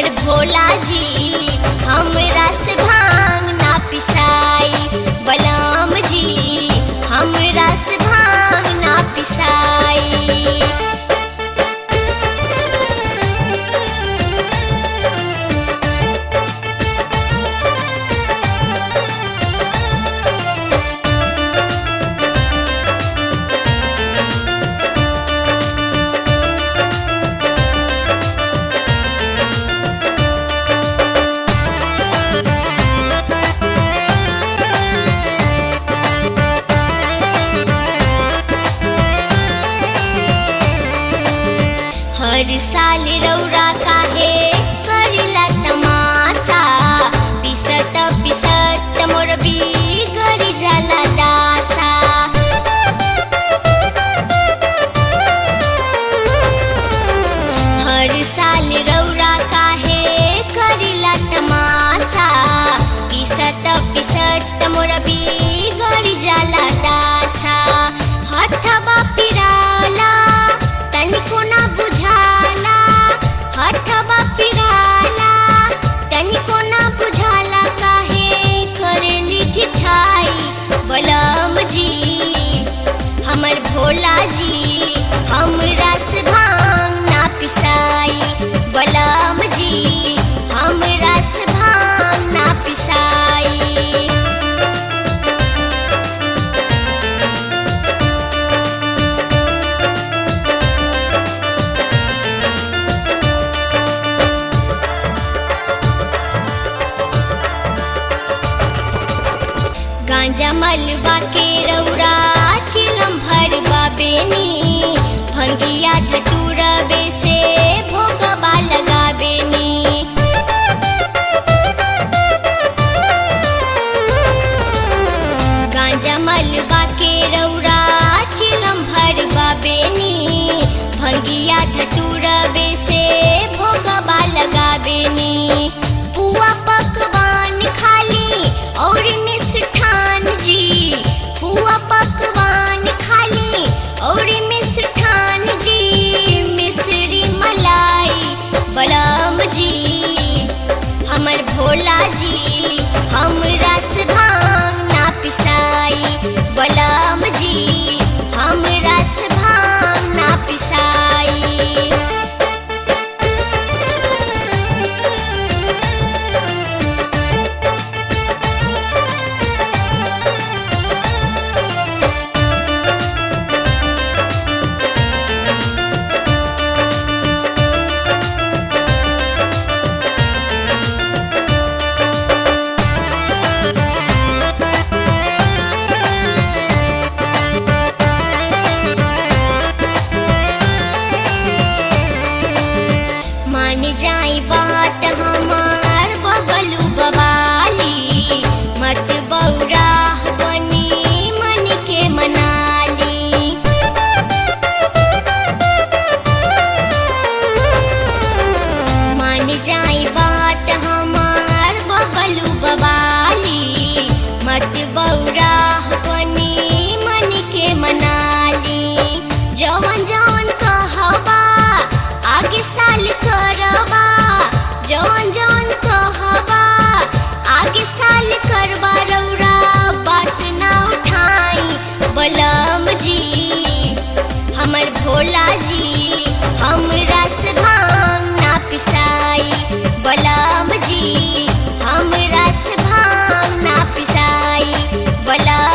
हमर भोला जी हमरा से भांग ना पिसाई। बलराम जी हमरा से भांग ना पिसाई। हर साल रौरा काहे करिला तमाशा। पिसत पिसत मोर बिगड़ जाला दासा। हर साल रौरा काहे करिला तमाशा। पिसत पिसत मोर बिगड़ जाला दासा। हथवा पिराला तनिको ना बुझाला। हथवा पिराला तनिको ना बुझाला काहे करेली ठिठाई। बलराम जी हमर भोला जी हमरा से भांग ना पिसाई। बलराम जी हमरा से भांग ना पिसाई। गांजा मलबा के रौरा चिलम भरबा बेनी। भंगिया धतूरबे से भोगबा लगाबेनी। गांजा मलबा के रौरा चिलम भरबा बेनी। भंगिया धतूरबे से भोगबा लगाबेनी। पुआ पकवान खाली और मिष्ठान जी। पुआ पकवान खाली और मिष्ठान जी। मिश्री मलाई बलराम जी हमर भोला जी हमरा से भांग ना पिसाई। बलराम जी हमरा से भांग ना पिसाई। मान जाई बात हमार बबलू बवाली। मत बौरा बनी मन के मनाली। मान जाई बात हमार बबलू बवाली। मत बौरा बनी मन के मनाली। जवन जवन कहबा आगे साल करबा। जवन जवन कहबा आगे साल करबा। रौरा बात ना उठाई। बलराम जी हमर भोला जी हमरा से भांग ना पिसाई। बलराम जी हमरा से भांग ना पिसाई। बलराम